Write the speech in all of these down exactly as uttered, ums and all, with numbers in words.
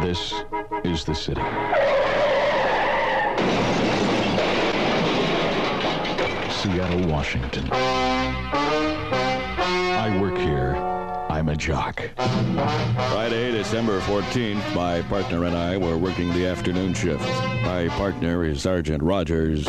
This is the city. Seattle, Washington. I work here. I'm a jock. Friday, December fourteenth, my partner and I were working the afternoon shift. My partner is Sergeant Rogers.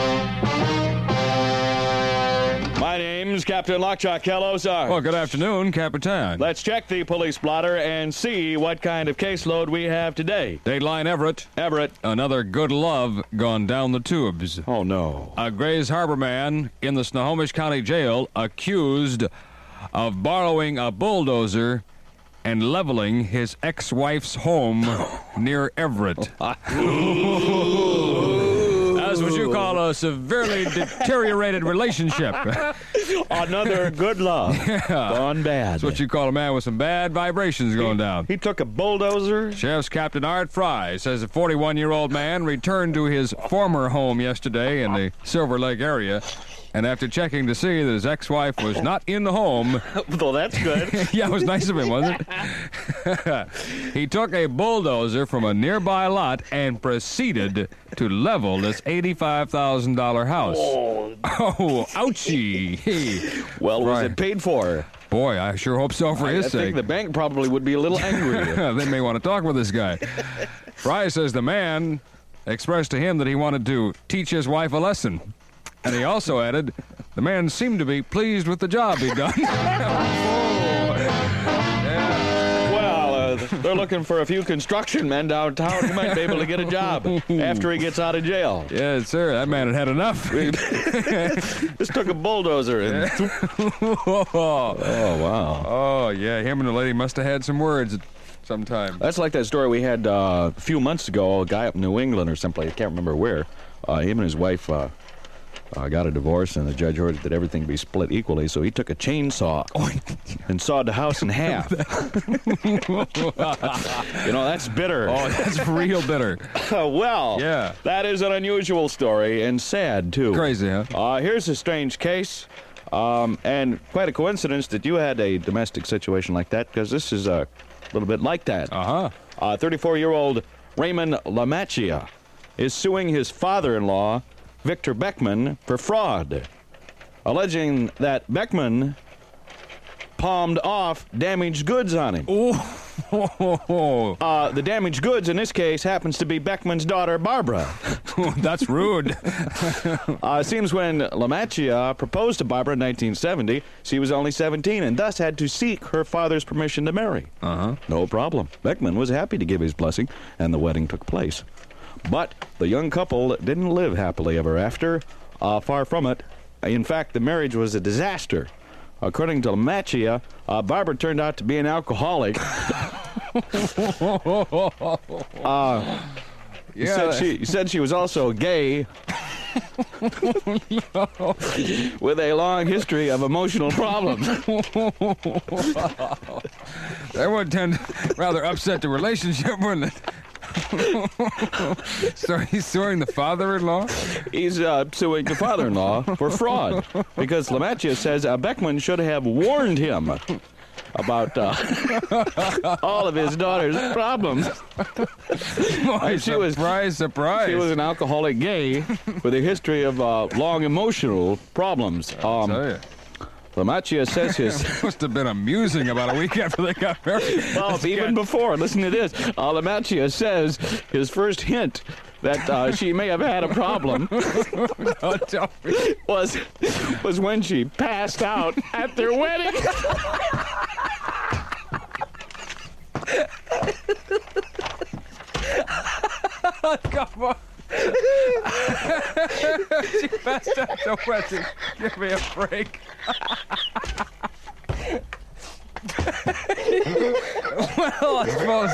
My name's Captain Lockjaw. Hello, sir. Well, good afternoon, Capitan. Let's check the police blotter and see what kind of caseload we have today. Dateline Everett. Everett. Another good love gone down the tubes. Oh, no. A Grays Harbor man in the Snohomish County Jail accused of borrowing a bulldozer and leveling his ex-wife's home near Everett. That's what you call a severely deteriorated relationship. Another good love Yeah. gone bad. That's what you call a man with some bad vibrations going down. He took a bulldozer. Sheriff's Captain Art Fry says a forty-one-year-old man returned to his former home yesterday in the Silver Lake area, and after checking to see that his ex-wife was not in the home... Well, that's good. Yeah, it was nice of him, wasn't it? He took a bulldozer from a nearby lot and proceeded to level this eighty-five thousand dollars house. Oh, Oh, ouchie. well, was Right. it paid for? Boy, I sure hope so for I, his I sake. think the bank probably would be a little angry. They may want to talk with this guy. Fry says the man expressed to him that he wanted to teach his wife a lesson. And he also added, the man seemed to be pleased with the job he'd done. Well, uh, they're looking for a few construction men downtown who might be able to get a job after he gets out of jail. Yes, sir. That man had had enough. Just took a bulldozer and... oh, Oh, wow. oh, yeah. Him and the lady must have had some words sometime. That's like that story we had uh, a few months ago, a guy up in New England or someplace, I can't remember where. Uh, him and his wife... Uh, Uh, got a divorce, and the judge ordered that everything be split equally, so he took a chainsaw and sawed the house in half. You know, that's bitter. Oh, that's real bitter. Well, Yeah. that is an unusual story, and sad, too. Crazy, huh? Uh, here's a strange case, um, and quite a coincidence that you had a domestic situation like that, because this is a little bit like that. Uh-huh. Uh, thirty-four-year-old Raymond Lamacchia is suing his father-in-law, Victor Beckman, for fraud, alleging that Beckman palmed off damaged goods on him. Oh, Uh, the damaged goods in this case happens to be Beckman's daughter, Barbara. that's rude. Uh, it seems when Lamacchia proposed to Barbara in nineteen seventy, she was only seventeen and thus had to seek her father's permission to marry. Uh-huh. No problem. Beckman was happy to give his blessing, and the wedding took place. But the young couple didn't live happily ever after. Uh, far from it. In fact, the marriage was a disaster. According to Lamacchia, uh, Barbara turned out to be an alcoholic. uh, he, Yeah. said she, he said she was also gay. With a long history of emotional problems. That would tend rather upset the relationship, wouldn't it? So he's suing the father-in-law? He's uh, suing the father-in-law for fraud because Lamacchia says uh, Beckman should have warned him about uh, all of his daughter's problems. Boy, she was- surprise, surprise. He was an alcoholic gay with a history of uh, long emotional problems. Um, Tell you. Lamacchia says his... Must have been amusing about a week after they got married. Well, even before, listen to this. Uh, Lamacchia says his first hint that uh, she may have had a problem Oh, tell me. was was when she passed out at their wedding. Come on. She passed out the wedding. Give me a break. Well, I suppose.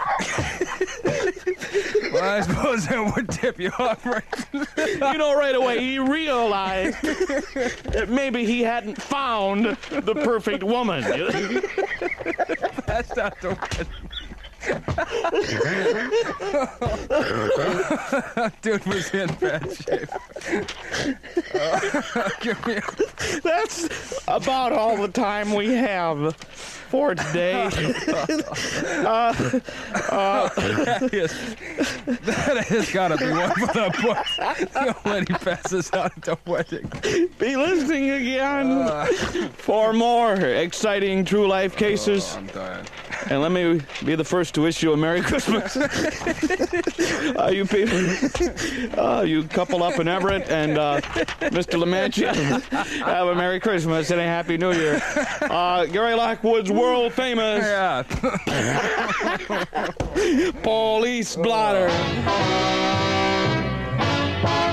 Well, I suppose that would tip you off, right? You know, right away he realized that maybe he hadn't found the perfect woman. Passed out the wedding. Dude was in bad shape. Uh, give me a... That's about all the time we have. for today. Yes. That has got to be one for the books. The old lady passes out at the wedding. Be listening again Uh, for more exciting true life cases. oh, I'm dying. And let me be the first to wish you a Merry Christmas. uh, you people, uh, you couple up in Everett, and uh, Mister LaMantia, have a Merry Christmas and a Happy New Year. Uh, Gary Lockwood's world famous Yeah. Police Blotter.